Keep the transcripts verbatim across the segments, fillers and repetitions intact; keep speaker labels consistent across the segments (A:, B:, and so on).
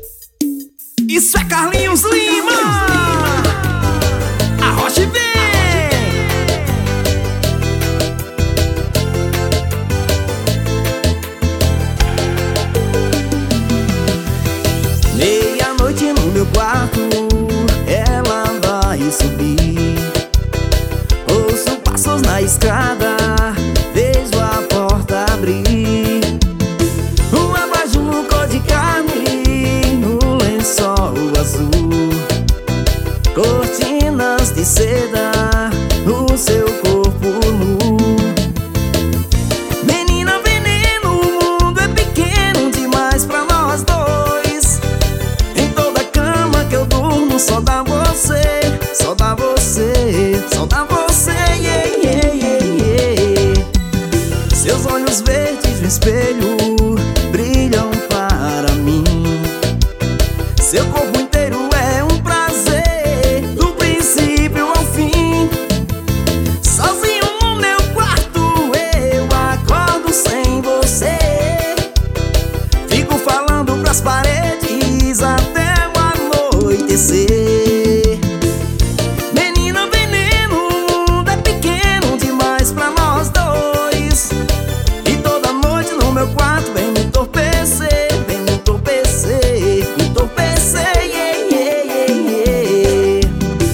A: Isso é Carlinhos Lima, a Rocha vem.
B: Meia-noite no meu quarto, ela vai subir. Ouço passos na escada, vejo a porta abrir. Um abajur cor de carne no lençol azul, cortinas de seda, o seu corpo nu. Menina veneno, o mundo é pequeno demais pra nós dois. Em toda cama que eu durmo só dá você, só dá você, só dá você, yeah, yeah, yeah, yeah. Seus olhos verdes no espelho brilham para mim. Seu corpo inteiro é um prazer, do princípio ao fim. Sozinho no meu quarto eu acordo sem você. Fico falando pras paredes até o anoitecer. Menina veneno, o mundo é pequeno demais pra nós dois. E toda noite no meu quarto vem me entorpecer, vem me entorpecer, me entorpecer, yeah, yeah, yeah, yeah.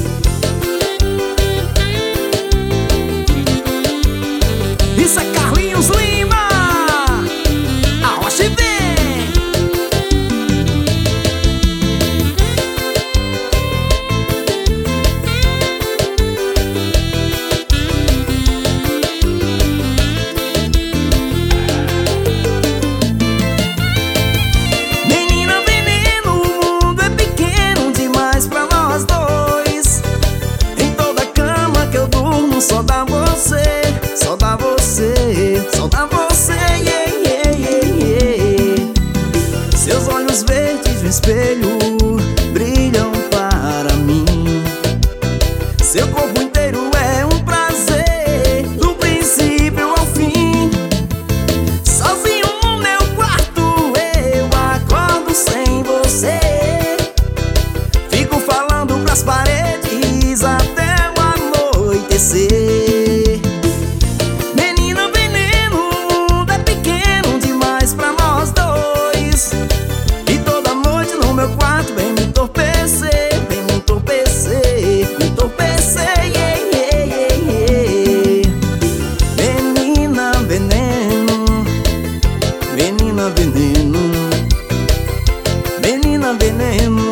A: Isso é Carlinhos Lima, a Rocha vem.
B: Menina veneno, o mundo é pequeno demais pra nós dois. Em toda cama que eu durmo só dá você, só dá você, só dá você, yeah, yeah, yeah, yeah. Seus olhos verdes no espelho brilham para mim. Seu corpo inteiro é um prazer, do princípio ao fim. Sozinho no meu quarto eu acordo sem você. Fico falando pras paredes até o anoitecer. Menina veneno, o mundo é pequeno demais pra nós dois. E toda noite no meu quarto vem me entorpecer, vem me entorpecer, me entorpecer, yeah, yeah, yeah, yeah. Menina veneno, menina veneno, menina veneno.